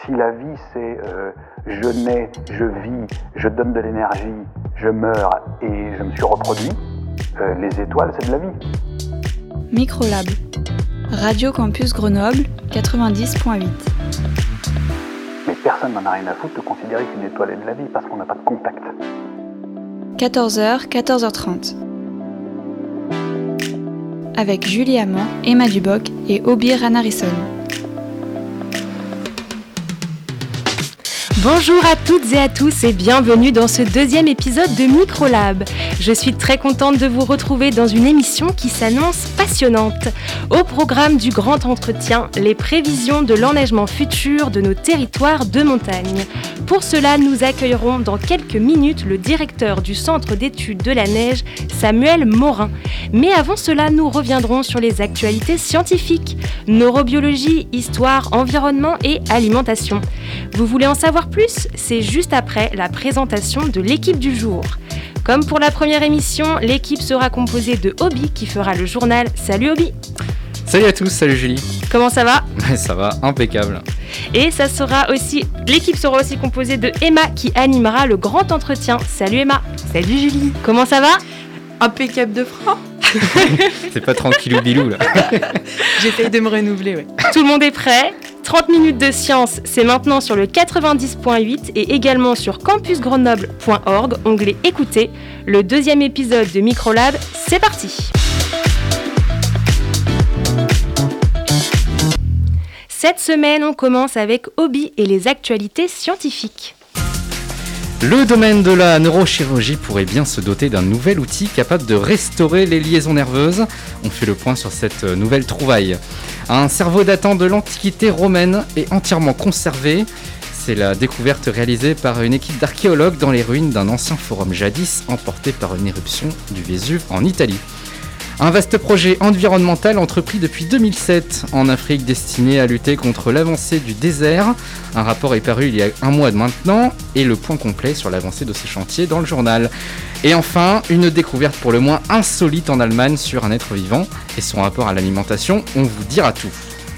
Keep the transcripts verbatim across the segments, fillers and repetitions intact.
Si la vie c'est euh, je nais, je vis, je donne de l'énergie, je meurs et je me suis reproduit, euh, les étoiles c'est de la vie. Microlab, Radio Campus Grenoble quatre-vingt-dix point huit. Mais personne n'en a rien à foutre de considérer qu'une étoile est de la vie parce qu'on n'a pas de contact. quatorze heures, quatorze heures trente. Avec Julie Amand, Emma Duboc et Obi Ranarison. Bonjour à toutes et à tous et bienvenue dans ce deuxième épisode de Microlab. Je suis très contente de vous retrouver dans une émission qui s'annonce passionnante. Au programme du grand entretien, les prévisions de l'enneigement futur de nos territoires de montagne. Pour cela, nous accueillerons dans quelques minutes le directeur du Centre d'études de la neige, Samuel Morin. Mais avant cela, nous reviendrons sur les actualités scientifiques, neurobiologie, histoire, environnement et alimentation. Vous voulez en savoir plus ? C'est juste après la présentation de l'équipe du jour. Comme pour la première émission, l'équipe sera composée de Obi qui fera le journal. Salut Obi. Salut à tous, salut Julie. Comment ça va ? Ça va, impeccable. Et ça sera aussi, l'équipe sera aussi composée de Emma qui animera le grand entretien. Salut Emma. Salut Julie. Comment ça va ? Impeccable de franc. C'est pas tranquillou bilou là. J'essaye de me renouveler, ouais. Tout le monde est prêt ? trente minutes de science, c'est maintenant sur le quatre-vingt-dix point huit et également sur campus grenoble point org, onglet écoutez. Le deuxième épisode de Microlab, c'est parti. Cette semaine, on commence avec Obi et les actualités scientifiques. Le domaine de la neurochirurgie pourrait bien se doter d'un nouvel outil capable de restaurer les liaisons nerveuses. On fait le point sur cette nouvelle trouvaille. Un cerveau datant de l'Antiquité romaine est entièrement conservé. C'est la découverte réalisée par une équipe d'archéologues dans les ruines d'un ancien forum jadis emporté par une éruption du Vésuve en Italie. Un vaste projet environnemental entrepris depuis deux mille sept en Afrique destiné à lutter contre l'avancée du désert. Un rapport est paru il y a un mois de maintenant et le point complet sur l'avancée de ce chantier dans le journal. Et enfin, une découverte pour le moins insolite en Allemagne sur un être vivant et son rapport à l'alimentation, on vous dira tout.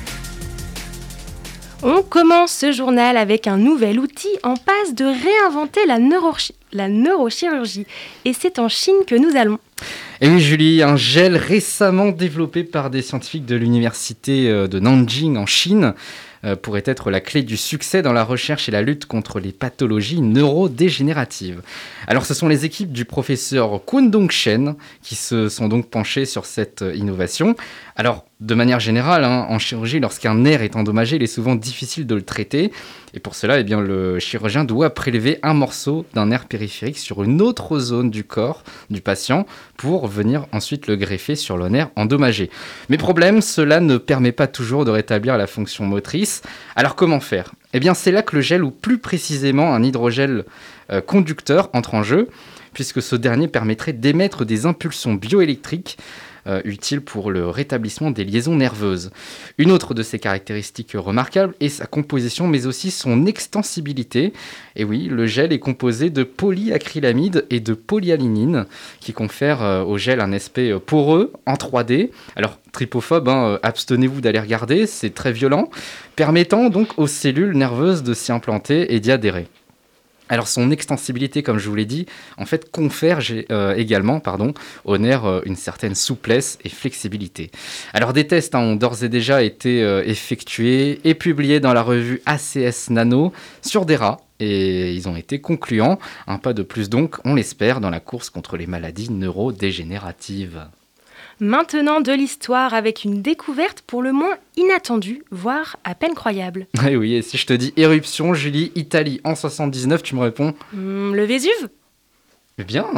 On commence ce journal avec un nouvel outil en passe de réinventer la, neurochi- la neurochirurgie. Et c'est en Chine que nous allons. Et oui Julie, un gel récemment développé par des scientifiques de l'université de Nanjing en Chine euh, pourrait être la clé du succès dans la recherche et la lutte contre les pathologies neurodégénératives. Alors ce sont les équipes du professeur Guodong Shen qui se sont donc penchées sur cette innovation. Alors de manière générale, hein, en chirurgie, lorsqu'un nerf est endommagé, il est souvent difficile de le traiter. Et pour cela, eh bien, le chirurgien doit prélever un morceau d'un nerf périphérique sur une autre zone du corps du patient pour venir ensuite le greffer sur le nerf endommagé. Mais problème, cela ne permet pas toujours de rétablir la fonction motrice. Alors comment faire ? Eh bien, c'est là que le gel, ou plus précisément un hydrogel euh, conducteur, entre en jeu, puisque ce dernier permettrait d'émettre des impulsions bioélectriques Euh, utile pour le rétablissement des liaisons nerveuses. Une autre de ses caractéristiques remarquables est sa composition, mais aussi son extensibilité. Et oui, le gel est composé de polyacrylamide et de polyalinine, qui confèrent euh, au gel un aspect euh, poreux en trois D. Alors, tripophobe, hein, euh, abstenez-vous d'aller regarder, c'est très violent, permettant donc aux cellules nerveuses de s'y implanter et d'y adhérer. Alors son extensibilité, comme je vous l'ai dit, en fait confère euh, également pardon, au nerf euh, une certaine souplesse et flexibilité. Alors des tests hein, ont d'ores et déjà été euh, effectués et publiés dans la revue A C S Nano sur des rats et ils ont été concluants. Un pas de plus donc, on l'espère, dans la course contre les maladies neurodégénératives. Maintenant de l'histoire avec une découverte pour le moins inattendue, voire à peine croyable. Et oui, et si je te dis éruption, Julie, Italie en soixante-dix-neuf, tu me réponds mmh, Le Vésuve ? Bien.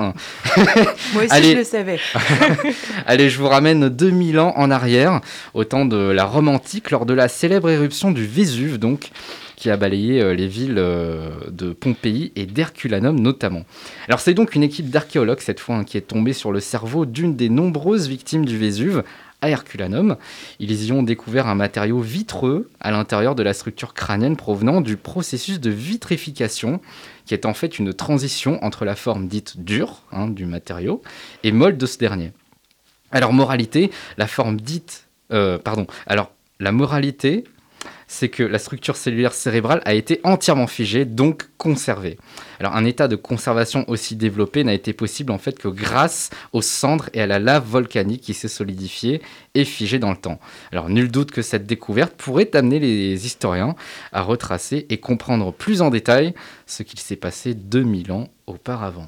Moi aussi Allez. je le savais. Allez, je vous ramène deux mille ans en arrière, au temps de la Rome antique, lors de la célèbre éruption du Vésuve, donc, qui a balayé les villes de Pompéi et d'Herculanum notamment. Alors c'est donc une équipe d'archéologues cette fois hein, qui est tombée sur le cerveau d'une des nombreuses victimes du Vésuve, à Herculanum. Ils y ont découvert un matériau vitreux à l'intérieur de la structure crânienne provenant du processus de vitrification, qui est en fait une transition entre la forme dite dure hein, du matériau et molle de ce dernier. Alors moralité, la forme dite... Euh, pardon, alors la moralité... c'est que la structure cellulaire cérébrale a été entièrement figée, donc conservée. Alors un état de conservation aussi développé n'a été possible en fait que grâce aux cendres et à la lave volcanique qui s'est solidifiée et figée dans le temps. Alors nul doute que cette découverte pourrait amener les historiens à retracer et comprendre plus en détail ce qu'il s'est passé deux mille ans auparavant.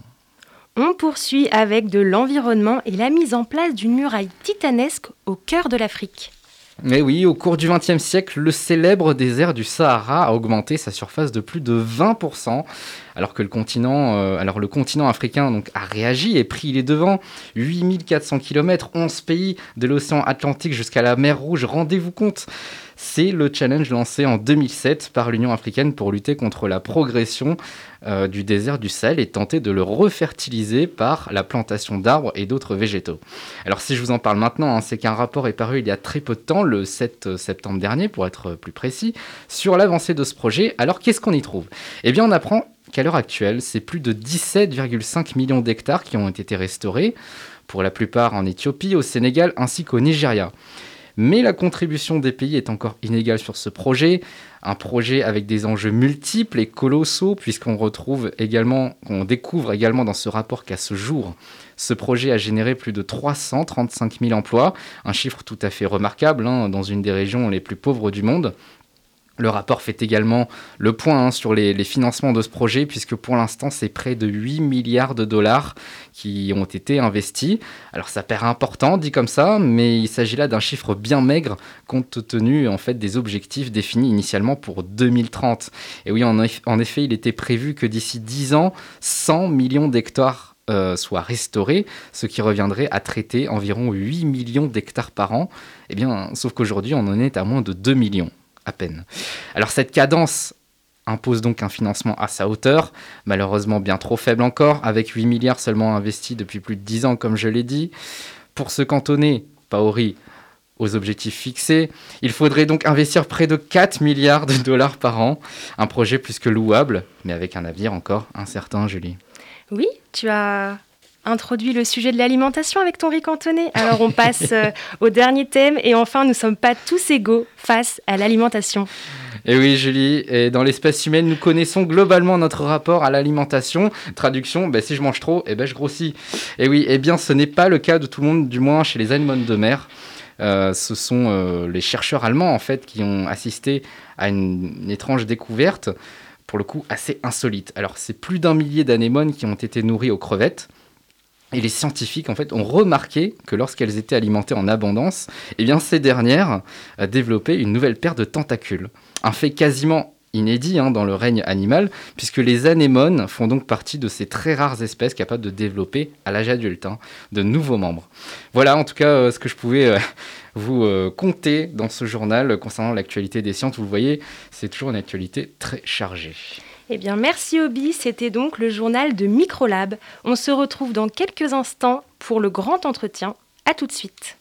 On poursuit avec de l'environnement et la mise en place d'une muraille titanesque au cœur de l'Afrique. Mais oui, au cours du vingtième siècle, le célèbre désert du Sahara a augmenté sa surface de plus de vingt pour cent, alors que le continent, euh, alors le continent africain donc, a réagi et pris les devants. huit mille quatre cents kilomètres, onze pays, de l'océan Atlantique jusqu'à la mer Rouge, rendez-vous compte. C'est le challenge lancé en deux mille sept par l'Union africaine pour lutter contre la progression euh, du désert du Sahel et tenter de le refertiliser par la plantation d'arbres et d'autres végétaux. Alors si je vous en parle maintenant, hein, c'est qu'un rapport est paru il y a très peu de temps, le sept septembre dernier pour être plus précis, sur l'avancée de ce projet. Alors qu'est-ce qu'on y trouve ? Eh bien on apprend qu'à l'heure actuelle, c'est plus de dix-sept virgule cinq millions d'hectares qui ont été restaurés, pour la plupart en Éthiopie, au Sénégal ainsi qu'au Nigeria. Mais la contribution des pays est encore inégale sur ce projet, un projet avec des enjeux multiples et colossaux, puisqu'on retrouve également, on découvre également dans ce rapport qu'à ce jour, ce projet a généré plus de trois cent trente-cinq mille emplois, un chiffre tout à fait remarquable hein, dans une des régions les plus pauvres du monde. Le rapport fait également le point hein, sur les, les financements de ce projet, puisque pour l'instant, c'est près de huit milliards de dollars qui ont été investis. Alors ça paraît important, dit comme ça, mais il s'agit là d'un chiffre bien maigre, compte tenu en fait, des objectifs définis initialement pour deux mille trente. Et oui, en, eff- en effet, il était prévu que d'ici dix ans, cent millions d'hectares euh, soient restaurés, ce qui reviendrait à traiter environ huit millions d'hectares par an. Eh bien, sauf qu'aujourd'hui, on en est à moins de deux millions. À peine. Alors cette cadence impose donc un financement à sa hauteur, malheureusement bien trop faible encore, avec huit milliards seulement investis depuis plus de dix ans, comme je l'ai dit. Pour se cantonner, Paori, aux objectifs fixés, il faudrait donc investir près de quatre milliards de dollars par an, un projet plus que louable, mais avec un avenir encore incertain, Julie. Oui, tu as introduit le sujet de l'alimentation avec ton riz cantonné. Alors on passe euh, au dernier thème et enfin nous ne sommes pas tous égaux face à l'alimentation. Et oui Julie, et dans l'espèce humaine, nous connaissons globalement notre rapport à l'alimentation. Traduction, ben, si je mange trop, eh ben, je grossis. Et oui, eh bien ce n'est pas le cas de tout le monde, du moins chez les anémones de mer. Euh, ce sont euh, les chercheurs allemands en fait qui ont assisté à une, une étrange découverte, pour le coup assez insolite. Alors c'est plus d'un millier d'anémones qui ont été nourries aux crevettes. Et les scientifiques, en fait, ont remarqué que lorsqu'elles étaient alimentées en abondance, eh bien, ces dernières euh, développaient une nouvelle paire de tentacules. Un fait quasiment inédit hein, dans le règne animal, puisque les anémones font donc partie de ces très rares espèces capables de développer, à l'âge adulte, hein, de nouveaux membres. Voilà, en tout cas, euh, ce que je pouvais euh, vous euh, conter dans ce journal euh, concernant l'actualité des sciences. Vous le voyez, c'est toujours une actualité très chargée. Eh bien, merci Obi, c'était donc le journal de Microlab. On se retrouve dans quelques instants pour le grand entretien. À tout de suite.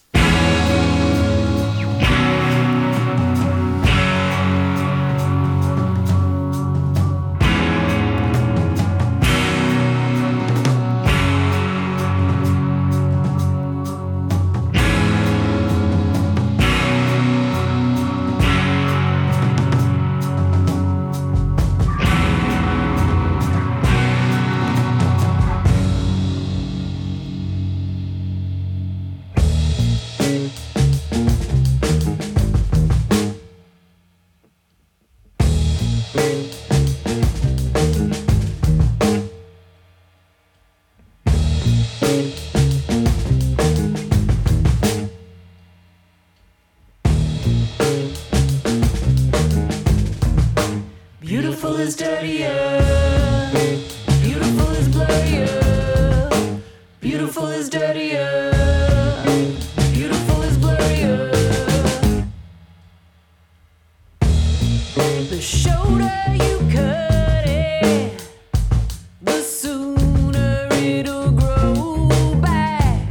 Beautiful is dirtier, beautiful is blurrier, beautiful is dirtier, beautiful is blurrier. The shorter you cut it, the sooner it'll grow back.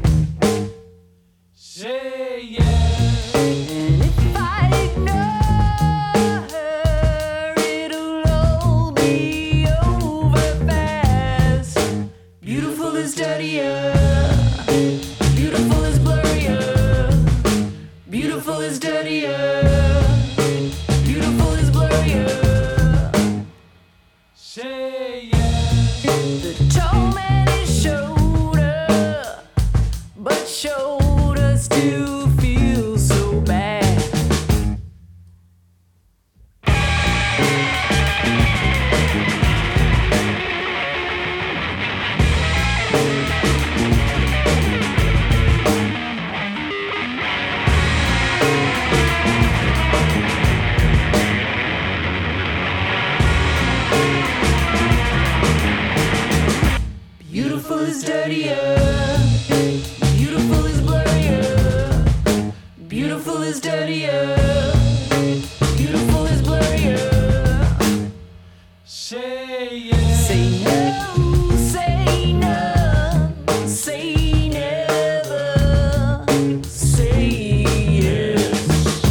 Say yeah. And if I ignore her, it'll all be over fast. Beautiful is dirtier, beautiful is blurrier, beautiful is dirtier, Beautiful is dirtier. Beautiful is blurrier. Beautiful is dirtier. Beautiful is blurrier. Say yes. Say no. Say no. Say never. Say yes.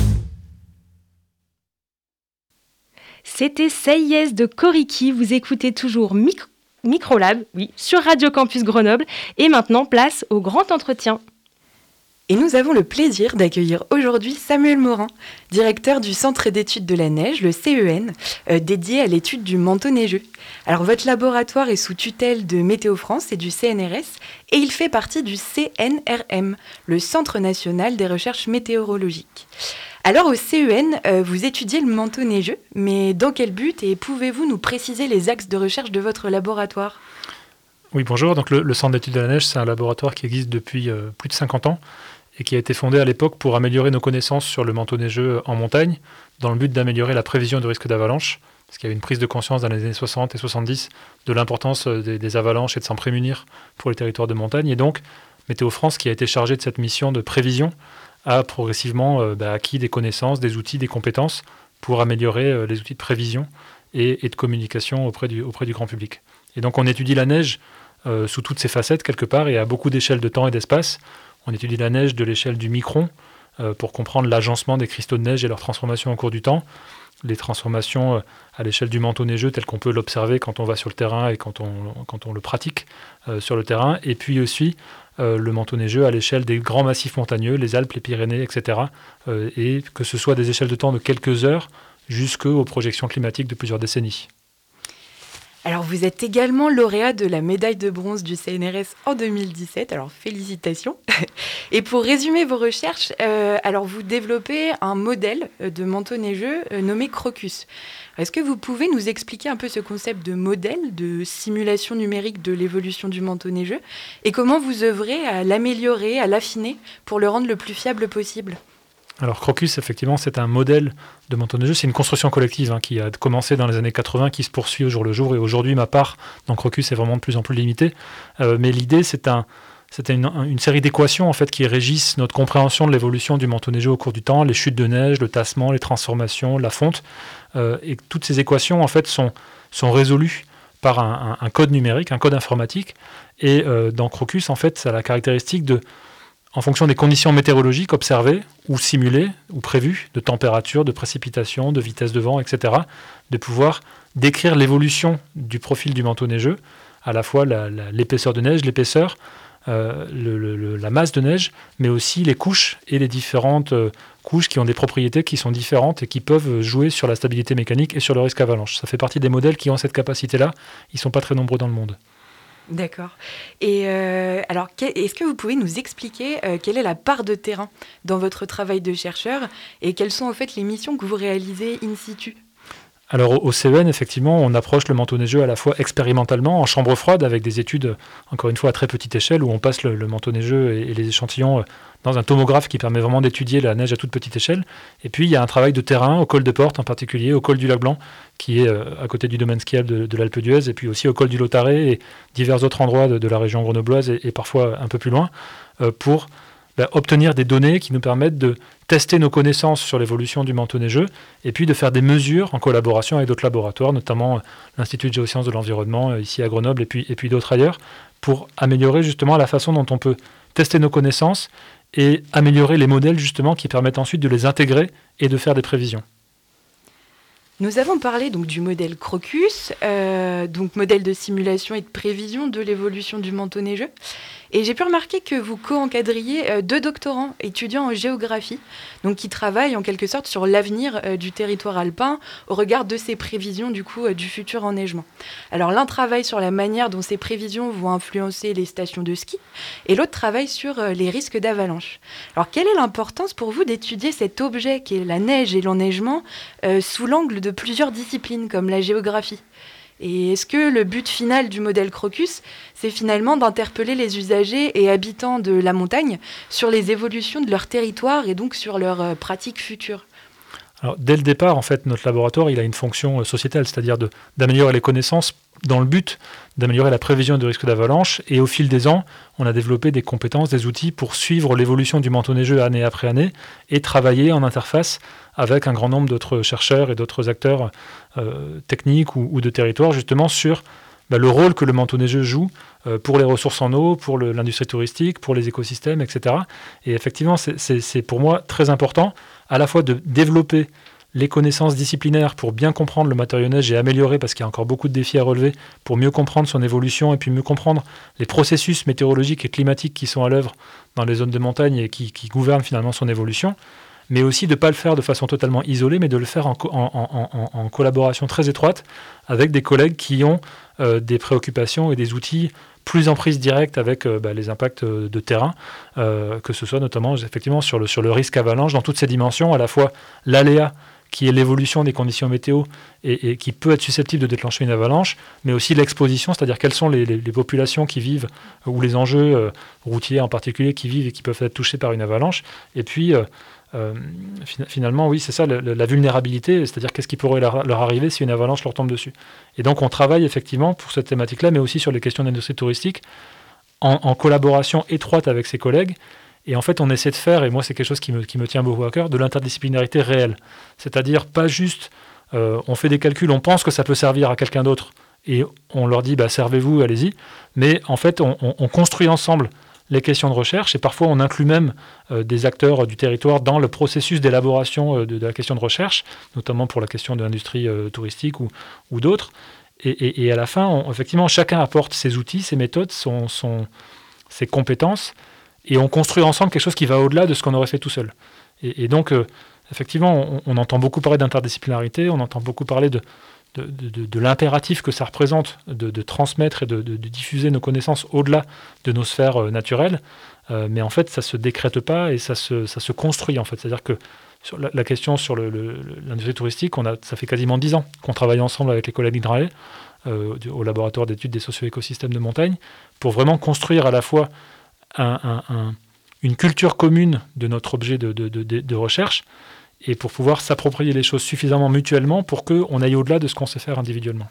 C'était Say Yes de Koriki. Vous écoutez toujours Micro Microlab, oui, sur Radio Campus Grenoble. Et maintenant, place au grand entretien. Et nous avons le plaisir d'accueillir aujourd'hui Samuel Morin, directeur du Centre d'études de la neige, le C E N, euh, dédié à l'étude du manteau neigeux. Alors votre laboratoire est sous tutelle de Météo France et du C N R S, et il fait partie du C N R M, le Centre national des recherches météorologiques. Alors au C E N, euh, vous étudiez le manteau neigeux, mais dans quel but, et pouvez-vous nous préciser les axes de recherche de votre laboratoire ? Oui, bonjour. Donc le, le Centre d'études de la neige, c'est un laboratoire qui existe depuis euh, plus de cinquante ans et qui a été fondé à l'époque pour améliorer nos connaissances sur le manteau neigeux en montagne, dans le but d'améliorer la prévision du risque d'avalanche, parce qu'il y a eu une prise de conscience dans les années soixante et soixante-dix de l'importance des, des avalanches et de s'en prémunir pour les territoires de montagne. Et donc, Météo France, qui a été chargé de cette mission de prévision, a progressivement euh, bah, acquis des connaissances, des outils, des compétences pour améliorer euh, les outils de prévision et, et de communication auprès du, auprès du grand public. Et donc on étudie la neige euh, sous toutes ses facettes quelque part et à beaucoup d'échelles de temps et d'espace. On étudie la neige de l'échelle du micron euh, pour comprendre l'agencement des cristaux de neige et leur transformation au cours du temps, les transformations euh, à l'échelle du manteau neigeux tel qu'on peut l'observer quand on va sur le terrain et quand on, quand on le pratique euh, sur le terrain, et puis aussi Euh, le manteau neigeux à l'échelle des grands massifs montagneux, les Alpes, les Pyrénées, et cetera. Euh, et que ce soit des échelles de temps de quelques heures jusqu'aux projections climatiques de plusieurs décennies. Alors vous êtes également lauréat de la médaille de bronze du C N R S en deux mille dix-sept, alors félicitations. Et pour résumer vos recherches, euh, alors vous développez un modèle de manteau neigeux euh, nommé Crocus. Est-ce que vous pouvez nous expliquer un peu ce concept de modèle, de simulation numérique de l'évolution du manteau neigeux, et comment vous œuvrez à l'améliorer, à l'affiner, pour le rendre le plus fiable possible ? Alors Crocus, effectivement, c'est un modèle de manteau neigeux. C'est une construction collective hein, qui a commencé dans les années quatre-vingts, qui se poursuit au jour le jour. Et aujourd'hui, ma part dans Crocus est vraiment de plus en plus limitée. Euh, mais l'idée, c'est un... C'était une, une série d'équations en fait, qui régissent notre compréhension de l'évolution du manteau neigeux au cours du temps, les chutes de neige, le tassement, les transformations, la fonte. Euh, et toutes ces équations en fait, sont, sont résolues par un, un, un code numérique, un code informatique. Et euh, dans Crocus, en fait, ça a la caractéristique de, en fonction des conditions météorologiques observées ou simulées ou prévues, de température, de précipitation, de vitesse de vent, et cetera, de pouvoir décrire l'évolution du profil du manteau neigeux, à la fois la, la, l'épaisseur de neige, l'épaisseur, Euh, le, le, la masse de neige, mais aussi les couches et les différentes euh, couches qui ont des propriétés qui sont différentes et qui peuvent jouer sur la stabilité mécanique et sur le risque avalanche. Ça fait partie des modèles qui ont cette capacité-là. Ils ne sont pas très nombreux dans le monde. D'accord. Et euh, alors, est-ce que vous pouvez nous expliquer euh, quelle est la part de terrain dans votre travail de chercheur et quelles sont en fait les missions que vous réalisez in situ ? Alors au C E N, effectivement, on approche le manteau neigeux à la fois expérimentalement, en chambre froide, avec des études, encore une fois, à très petite échelle, où on passe le, le manteau neigeux et, et les échantillons dans un tomographe qui permet vraiment d'étudier la neige à toute petite échelle. Et puis il y a un travail de terrain au col de Porte en particulier, au col du Lac Blanc, qui est euh, à côté du domaine skiable de, de l'Alpe d'Huez, et puis aussi au col du Lautaret et divers autres endroits de, de la région grenobloise et, et parfois un peu plus loin, euh, pour bah, obtenir des données qui nous permettent de tester nos connaissances sur l'évolution du manteau neigeux et puis de faire des mesures en collaboration avec d'autres laboratoires, notamment l'Institut de géosciences de l'environnement ici à Grenoble et puis, et puis d'autres ailleurs, pour améliorer justement la façon dont on peut tester nos connaissances et améliorer les modèles justement qui permettent ensuite de les intégrer et de faire des prévisions. Nous avons parlé donc du modèle Crocus, euh, donc modèle de simulation et de prévision de l'évolution du manteau neigeux. Et j'ai pu remarquer que vous co-encadriez euh, deux doctorants étudiants en géographie, donc qui travaillent en quelque sorte sur l'avenir euh, du territoire alpin au regard de ces prévisions du coup euh, du futur enneigement. Alors l'un travaille sur la manière dont ces prévisions vont influencer les stations de ski, et l'autre travaille sur euh, les risques d'avalanche. Alors quelle est l'importance pour vous d'étudier cet objet qui est la neige et l'enneigement euh, sous l'angle de plusieurs disciplines comme la géographie ? Et est-ce que le but final du modèle Crocus, c'est finalement d'interpeller les usagers et habitants de la montagne sur les évolutions de leur territoire et donc sur leurs euh, pratiques futures ? Alors, dès le départ, en fait, notre laboratoire, il a une fonction euh, sociétale, c'est-à-dire de, d'améliorer les connaissances dans le but d'améliorer la prévision du risque d'avalanche. Et au fil des ans, on a développé des compétences, des outils pour suivre l'évolution du manteau neigeux année après année et travailler en interface avec un grand nombre d'autres chercheurs et d'autres acteurs euh, techniques ou, ou de territoire, justement sur bah, le rôle que le manteau neigeux joue euh, pour les ressources en eau, pour le, l'industrie touristique, pour les écosystèmes, et cetera. Et effectivement, c'est, c'est, c'est pour moi très important à la fois de développer les connaissances disciplinaires pour bien comprendre le matériau neige et améliorer, parce qu'il y a encore beaucoup de défis à relever, pour mieux comprendre son évolution et puis mieux comprendre les processus météorologiques et climatiques qui sont à l'œuvre dans les zones de montagne et qui, qui gouvernent finalement son évolution, mais aussi de ne pas le faire de façon totalement isolée, mais de le faire en, co- en, en, en, en collaboration très étroite avec des collègues qui ont euh, des préoccupations et des outils plus en prise directe avec euh, bah, les impacts euh, de terrain, euh, que ce soit notamment effectivement sur le, sur le risque avalanche dans toutes ses dimensions, à la fois l'aléa qui est l'évolution des conditions météo et, et qui peut être susceptible de déclencher une avalanche, mais aussi l'exposition, c'est-à-dire quelles sont les, les, les populations qui vivent, ou les enjeux euh, routiers en particulier, qui vivent et qui peuvent être touchés par une avalanche. Et puis, euh, euh, fin- finalement, oui, c'est ça, le- le- la vulnérabilité, c'est-à-dire qu'est-ce qui pourrait leur, leur arriver si une avalanche leur tombe dessus. Et donc, on travaille effectivement pour cette thématique-là, mais aussi sur les questions d'industrie touristique, en, en collaboration étroite avec ses collègues. Et en fait, on essaie de faire, et moi c'est quelque chose qui me, qui me tient beaucoup à cœur, de l'interdisciplinarité réelle. C'est-à-dire pas juste, euh, on fait des calculs, on pense que ça peut servir à quelqu'un d'autre, et on leur dit, bah, servez-vous, allez-y. Mais en fait, on, on- on construit ensemble les questions de recherche, et parfois on inclut même euh, des acteurs euh, du territoire dans le processus d'élaboration euh, de, de la question de recherche, notamment pour la question de l'industrie euh, touristique ou, ou d'autres. Et, et- et à la fin, on- effectivement, chacun apporte ses outils, ses méthodes, son, son- ses compétences, et on construit ensemble quelque chose qui va au-delà de ce qu'on aurait fait tout seul. Et, et donc, euh, effectivement, on, on entend beaucoup parler d'interdisciplinarité, on entend beaucoup parler de, de, de- de- de l'impératif que ça représente de, de transmettre et de, de- de diffuser nos connaissances au-delà de nos sphères euh, naturelles. Euh, mais en fait, ça ne se décrète pas et ça se, ça se construit, en fait. C'est-à-dire que sur la, la question sur le- le- le- l'industrie touristique, on a, ça fait quasiment dix ans qu'on travaille ensemble avec les collègues d'Inrae, euh, du- au laboratoire d'études des socio-écosystèmes de montagne, pour vraiment construire à la fois un- un- un- une culture commune de notre objet de, de- de- de- de recherche et pour pouvoir s'approprier les choses suffisamment mutuellement pour qu'on aille au-delà de ce qu'on sait faire individuellement.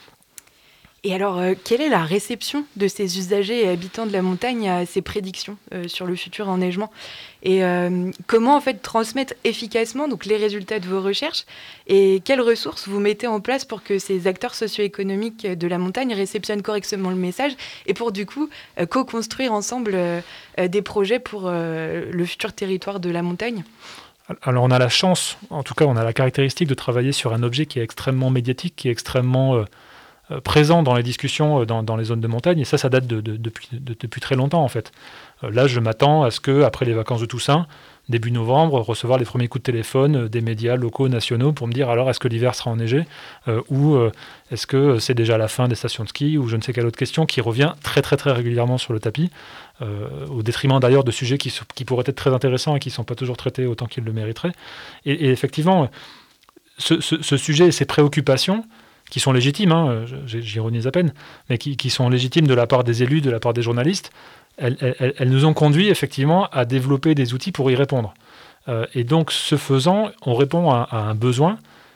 Et alors, euh, quelle est la réception de ces usagers et habitants de la montagne à ces prédictions euh, sur le futur enneigement? Et euh, comment en fait transmettre efficacement donc, les résultats de vos recherches? Et quelles ressources vous mettez en place pour que ces acteurs socio-économiques de la montagne réceptionnent correctement le message et pour du coup euh, co-construire ensemble euh, euh, des projets pour euh, le futur territoire de la montagne? Alors on a la chance, en tout cas on a la caractéristique de travailler sur un objet qui est extrêmement médiatique, qui est extrêmement euh, euh, présent dans les discussions euh, dans, dans les zones de montagne, et ça, ça date de, de- depuis, de- depuis très longtemps en fait. Euh, là, je m'attends à ce que, après les vacances de Toussaint, début novembre, recevoir les premiers coups de téléphone euh, des médias locaux, nationaux, pour me dire alors est-ce que l'hiver sera enneigé euh, ou euh, est-ce que c'est déjà la fin des stations de ski, ou je ne sais quelle autre question qui revient très très très régulièrement sur le tapis, euh, au détriment d'ailleurs de sujets qui, sont- qui pourraient être très intéressants et qui ne sont pas toujours traités autant qu'ils le mériteraient. Et, et effectivement, ce, ce- ce sujet et ces préoccupations, qui sont légitimes, hein, j- j'ironise à peine, mais qui, qui sont légitimes de la part des élus, de la part des journalistes, elles, elles- elles nous ont conduit effectivement à développer des outils pour y répondre. Euh, et donc, ce faisant, on répond à, à un besoin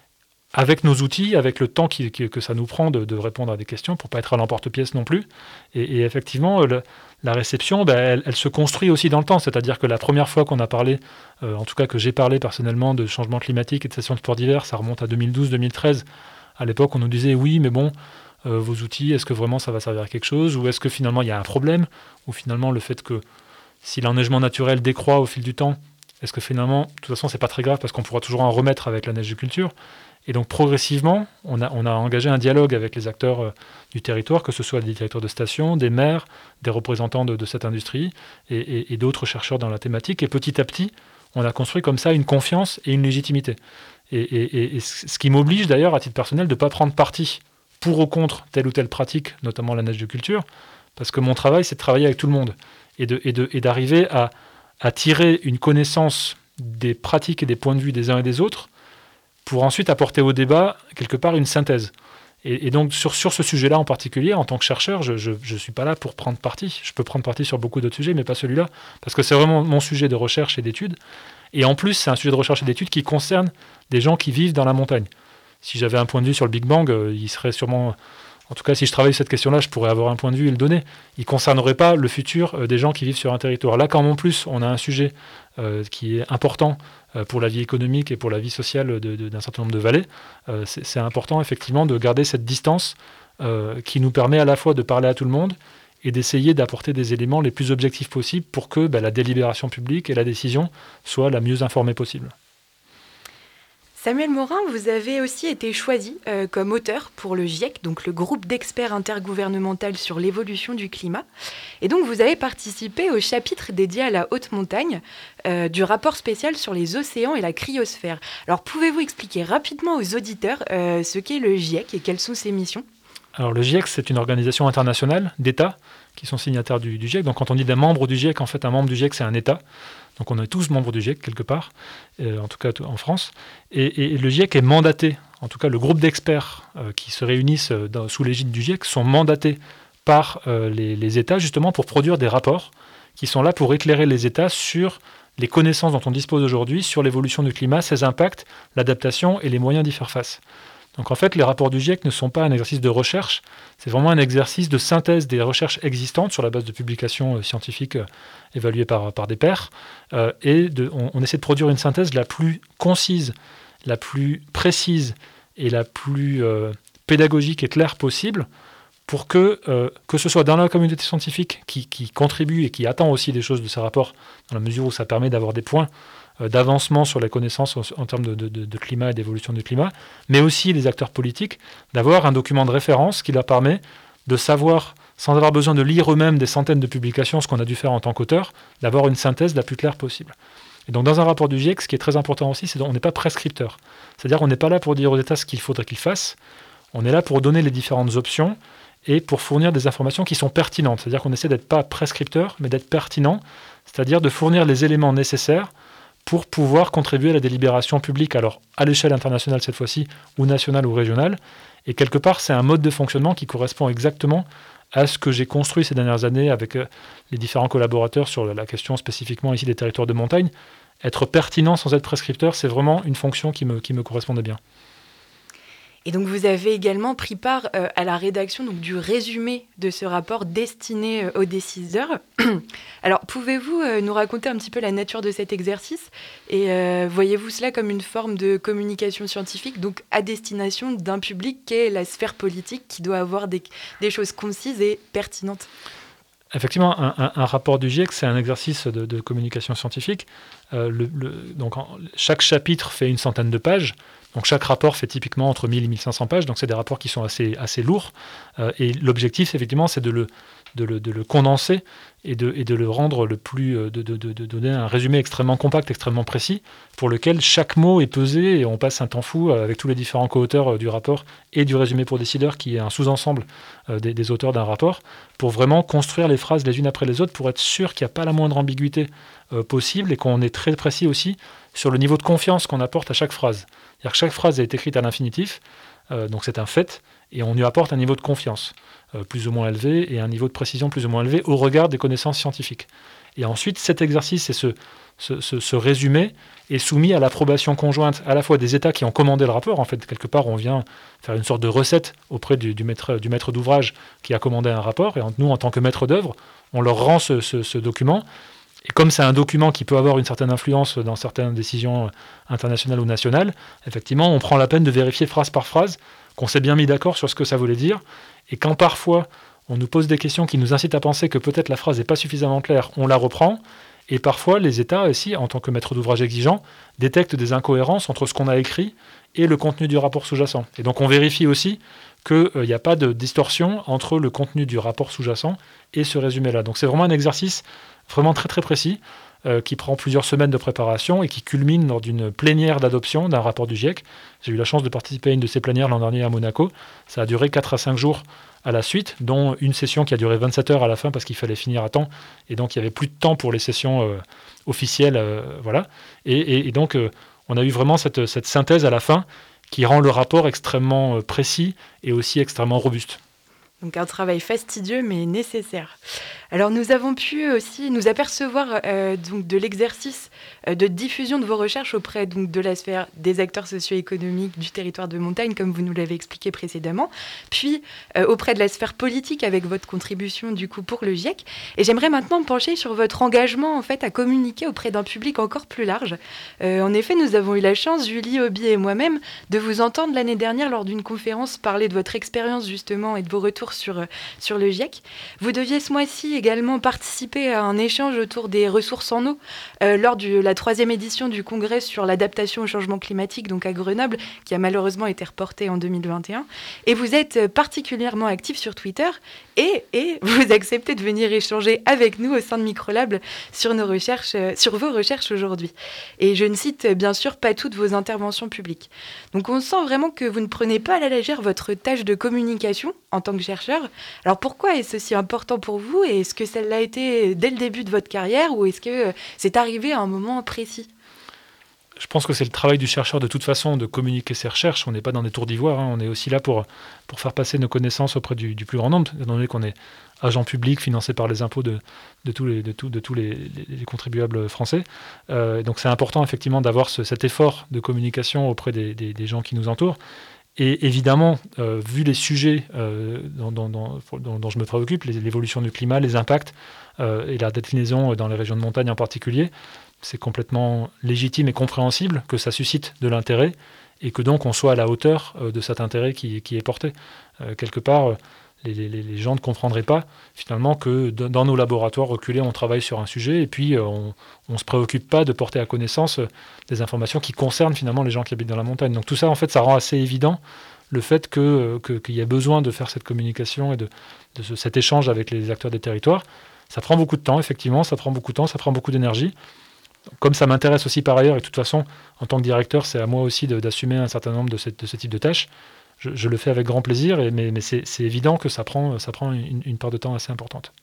avec nos outils, avec le temps qui- qui- que ça nous prend de, de répondre à des questions, pour pas être à l'emporte-pièce non plus. Et, et effectivement, le- la réception, ben, elle, elle se construit aussi dans le temps. C'est-à-dire que la première fois qu'on a parlé, euh, en tout cas que j'ai parlé personnellement de changement climatique et de session de sport d'hiver, ça remonte à deux mille douze deux mille treize. À l'époque, on nous disait oui, mais bon, euh, vos outils, est-ce que vraiment ça va servir à quelque chose? Ou est-ce que finalement il y a un problème? Ou finalement le fait que si l'enneigement naturel décroît au fil du temps, est-ce que finalement, de toute façon, c'est pas très grave parce qu'on pourra toujours en remettre avec la neige de culture? Et donc progressivement, on a, on a engagé un dialogue avec les acteurs euh, du territoire, que ce soit des directeurs de stations, des maires, des représentants de, de cette industrie et, et- et d'autres chercheurs dans la thématique. Et petit à petit, on a construit comme ça une confiance et une légitimité. Et, et- et- et ce ce qui m'oblige d'ailleurs, à titre personnel, de ne pas prendre parti pour ou contre telle ou telle pratique, notamment la neige de culture, parce que mon travail, c'est de travailler avec tout le monde et de- et de- et d'arriver à, à tirer une connaissance des pratiques et des points de vue des uns et des autres pour ensuite apporter au débat, quelque part, une synthèse. Et, et donc, sur, sur ce sujet-là en particulier, en tant que chercheur, je ne suis pas là pour prendre parti. Je peux prendre parti sur beaucoup d'autres sujets, mais pas celui-là, parce que c'est vraiment mon sujet de recherche et d'étude. Et en plus, c'est un sujet de recherche et d'étude qui concerne des gens qui vivent dans la montagne. Si j'avais un point de vue sur le Big Bang, euh, il serait sûrement... En tout cas, si je travaille sur cette question-là, je pourrais avoir un point de vue et le donner. Il ne concernerait pas le futur euh, des gens qui vivent sur un territoire. Là, quand en plus, on a un sujet euh, qui est important euh, pour la vie économique et pour la vie sociale de, de, d'un certain nombre de vallées, euh, c'est, c'est important, effectivement, de garder cette distance euh, qui nous permet à la fois de parler à tout le monde et d'essayer d'apporter des éléments les plus objectifs possibles pour que bah, la délibération publique et la décision soient la mieux informée possible. Samuel Morin, vous avez aussi été choisi euh, comme auteur pour le GIEC, donc le groupe d'experts intergouvernemental sur l'évolution du climat. Et donc vous avez participé au chapitre dédié à la haute montagne euh, du rapport spécial sur les océans et la cryosphère. Alors pouvez-vous expliquer rapidement aux auditeurs euh, ce qu'est le GIEC et quelles sont ses missions ? Alors le GIEC, c'est une organisation internationale d'États qui sont signataires du, du GIEC. Donc quand on dit des membres du GIEC, en fait un membre du GIEC, c'est un État. Donc on est tous membres du GIEC quelque part, euh, en tout cas en France. Et, et le GIEC est mandaté, en tout cas le groupe d'experts euh, qui se réunissent dans, sous l'égide du GIEC sont mandatés par euh, les, les États justement pour produire des rapports qui sont là pour éclairer les États sur les connaissances dont on dispose aujourd'hui sur l'évolution du climat, ses impacts, l'adaptation et les moyens d'y faire face. Donc en fait, les rapports du GIEC ne sont pas un exercice de recherche, c'est vraiment un exercice de synthèse des recherches existantes sur la base de publications euh, scientifiques euh, évaluées par, par des pairs. Euh, et de, on, on essaie de produire une synthèse la plus concise, la plus précise et la plus euh, pédagogique et claire possible pour que, euh, que ce soit dans la communauté scientifique qui, qui contribue et qui attend aussi des choses de ces rapports, dans la mesure où ça permet d'avoir des points d'avancement sur les connaissances en, en termes de, de, de climat et d'évolution du climat, mais aussi les acteurs politiques, d'avoir un document de référence qui leur permet de savoir, sans avoir besoin de lire eux-mêmes des centaines de publications, ce qu'on a dû faire en tant qu'auteur, d'avoir une synthèse la plus claire possible. Et donc dans un rapport du GIEC, ce qui est très important aussi, c'est qu'on n'est pas prescripteur. C'est-à-dire qu'on n'est pas là pour dire aux États ce qu'il faudrait qu'ils fassent, on est là pour donner les différentes options et pour fournir des informations qui sont pertinentes. C'est-à-dire qu'on essaie d'être pas prescripteur, mais d'être pertinent, c'est-à-dire de fournir les éléments nécessaires pour pouvoir contribuer à la délibération publique, alors à l'échelle internationale cette fois-ci, ou nationale ou régionale. Et quelque part, c'est un mode de fonctionnement qui correspond exactement à ce que j'ai construit ces dernières années avec euh, les différents collaborateurs sur la question spécifiquement ici des territoires de montagne. Être pertinent sans être prescripteur, c'est vraiment une fonction qui me, qui me correspondait bien. Et donc vous avez également pris part euh, à la rédaction donc, du résumé de ce rapport destiné euh, aux décideurs. Alors pouvez-vous euh, nous raconter un petit peu la nature de cet exercice et euh, voyez-vous cela comme une forme de communication scientifique donc à destination d'un public qui est la sphère politique qui doit avoir des, des choses concises et pertinentes ? Effectivement, un, un, un rapport du GIEC, c'est un exercice de, de communication scientifique. Euh, le, le, donc en, chaque chapitre fait une centaine de pages. Donc chaque rapport fait typiquement entre mille et mille cinq cents pages, donc c'est des rapports qui sont assez, assez lourds. Euh, et l'objectif, effectivement, c'est de le, de le, de le condenser et de, et de le rendre le plus, de, de, de, de donner un résumé extrêmement compact, extrêmement précis, pour lequel chaque mot est pesé et on passe un temps fou avec tous les différents co-auteurs du rapport et du résumé pour décideurs, qui est un sous-ensemble euh, des, des auteurs d'un rapport, pour vraiment construire les phrases les unes après les autres, pour être sûr qu'il n'y a pas la moindre ambiguïté euh, possible et qu'on est très précis aussi sur le niveau de confiance qu'on apporte à chaque phrase. C'est-à-dire que chaque phrase est écrite à l'infinitif, euh, donc c'est un fait, et on lui apporte un niveau de confiance euh, plus ou moins élevé et un niveau de précision plus ou moins élevé au regard des connaissances scientifiques. Et ensuite, cet exercice et ce, ce, ce, ce résumé est soumis à l'approbation conjointe à la fois des États qui ont commandé le rapport. En fait, quelque part, on vient faire une sorte de recette auprès du, du maître, du maître d'ouvrage qui a commandé un rapport, et nous, en tant que maître d'œuvre, on leur rend ce, ce, ce document. Et comme c'est un document qui peut avoir une certaine influence dans certaines décisions internationales ou nationales, effectivement, on prend la peine de vérifier phrase par phrase qu'on s'est bien mis d'accord sur ce que ça voulait dire. Et quand parfois on nous pose des questions qui nous incitent à penser que peut-être la phrase n'est pas suffisamment claire, on la reprend. Et parfois, les États aussi, en tant que maître d'ouvrage exigeant, détectent des incohérences entre ce qu'on a écrit et le contenu du rapport sous-jacent. Et donc on vérifie aussi qu'il n'y euh, a pas de distorsion entre le contenu du rapport sous-jacent et ce résumé-là. Donc c'est vraiment un exercice vraiment très très précis, euh, qui prend plusieurs semaines de préparation et qui culmine lors d'une plénière d'adoption d'un rapport du GIEC. J'ai eu la chance de participer à une de ces plénières l'an dernier à Monaco. Ça a duré quatre à cinq jours à la suite, dont une session qui a duré vingt-sept heures à la fin parce qu'il fallait finir à temps, et donc il n'y avait plus de temps pour les sessions euh, officielles. Euh, voilà. Et, et, et donc euh, on a eu vraiment cette, cette synthèse à la fin qui rend le rapport extrêmement euh, précis et aussi extrêmement robuste. Donc un travail fastidieux mais nécessaire. Alors nous avons pu aussi nous apercevoir euh, donc de l'exercice euh, de diffusion de vos recherches auprès donc, de la sphère des acteurs socio-économiques du territoire de montagne, comme vous nous l'avez expliqué précédemment, puis euh, auprès de la sphère politique avec votre contribution du coup pour le GIEC. Et j'aimerais maintenant me pencher sur votre engagement en fait à communiquer auprès d'un public encore plus large. Euh, en effet, nous avons eu la chance, Julie, Obi et moi-même, de vous entendre l'année dernière lors d'une conférence parler de votre expérience justement et de vos retours sur, sur le GIEC. Vous deviez ce mois-ci également participer à un échange autour des ressources en eau euh, lors de la troisième édition du congrès sur l'adaptation au changement climatique, donc à Grenoble, qui a malheureusement été reporté en deux mille vingt et un. Et vous êtes particulièrement actif sur Twitter et, et vous acceptez de venir échanger avec nous au sein de Microlab sur nos recherches, euh, sur vos recherches aujourd'hui. Et je ne cite bien sûr pas toutes vos interventions publiques. Donc on sent vraiment que vous ne prenez pas à la légère votre tâche de communication en tant que chercheur. Alors pourquoi est-ce si important pour vous et est-ce que ça l'a été dès le début de votre carrière ou est-ce que c'est arrivé à un moment précis ? Je pense que c'est le travail du chercheur de toute façon de communiquer ses recherches. On n'est pas dans des tours d'ivoire, hein. On est aussi là pour, pour faire passer nos connaissances auprès du, du plus grand nombre, étant donné qu'on est agent public financé par les impôts de, de tous les, de tout, de tous les, les, les contribuables français. Euh, donc c'est important effectivement d'avoir ce, cet effort de communication auprès des, des, des gens qui nous entourent. Et évidemment, euh, vu les sujets euh, dont, dont, dont, dont, dont je me préoccupe, les, l'évolution du climat, les impacts euh, et la déclinaison dans les régions de montagne en particulier, c'est complètement légitime et compréhensible que ça suscite de l'intérêt et que donc on soit à la hauteur euh, de cet intérêt qui, qui est porté. Euh, quelque part, euh, les, les, les gens ne comprendraient pas finalement que de, dans nos laboratoires reculés, on travaille sur un sujet et puis euh, on ne se préoccupe pas de porter à connaissance euh, des informations qui concernent finalement les gens qui habitent dans la montagne. Donc tout ça, en fait, ça rend assez évident le fait que, euh, que, qu'il y a besoin de faire cette communication et de, de ce, cet échange avec les acteurs des territoires. Ça prend beaucoup de temps, effectivement, ça prend beaucoup de temps, ça prend beaucoup d'énergie. Comme ça m'intéresse aussi par ailleurs, et de toute façon, en tant que directeur, c'est à moi aussi de, d'assumer un certain nombre de, cette, de ce type de tâches. Je, je le fais avec grand plaisir, et, mais, mais c'est, c'est évident que ça prend, ça prend une, une part de temps assez importante.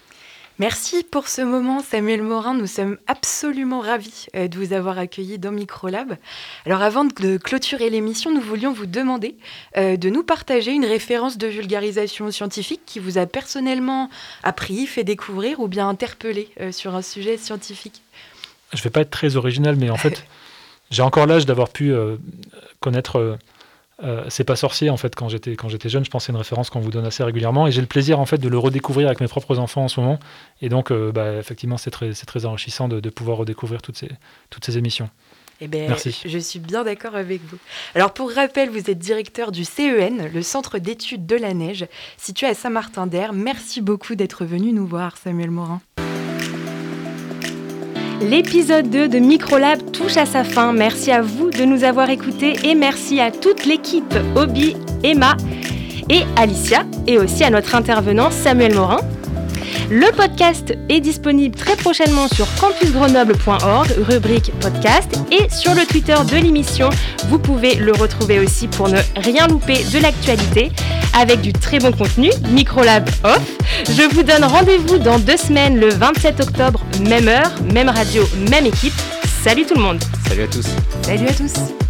Merci pour ce moment, Samuel Morin. Nous sommes absolument ravis de vous avoir accueilli dans Microlab. Alors avant de clôturer l'émission, nous voulions vous demander euh, de nous partager une référence de vulgarisation scientifique qui vous a personnellement appris, fait découvrir ou bien interpellé euh, sur un sujet scientifique. Je ne vais pas être très original, mais en fait, j'ai encore l'âge d'avoir pu euh, connaître euh, euh, C'est pas sorcier, en fait, quand j'étais, quand j'étais jeune. Je pense que c'est une référence qu'on vous donne assez régulièrement. Et j'ai le plaisir, en fait, de le redécouvrir avec mes propres enfants en ce moment. Et donc, euh, bah, effectivement, c'est très, c'est très enrichissant de, de pouvoir redécouvrir toutes ces, toutes ces émissions. Eh bien, Merci. Je suis bien d'accord avec vous. Alors, pour rappel, vous êtes directeur du C E N, le Centre d'études de la neige, situé à Saint-Martin-d'Hères. Merci beaucoup d'être venu nous voir, Samuel Morin. L'épisode deux de Microlab touche à sa fin. Merci à vous de nous avoir écoutés et merci à toute l'équipe, Obi, Emma et Alicia, et aussi à notre intervenant Samuel Morin. Le podcast est disponible très prochainement sur campus grenoble point org, rubrique podcast, et sur le Twitter de l'émission. Vous pouvez le retrouver aussi pour ne rien louper de l'actualité, avec du très bon contenu, Microlab off. Je vous donne rendez-vous dans deux semaines, le vingt-sept octobre, même heure, même radio, même équipe. Salut tout le monde. Salut à tous. Salut à tous.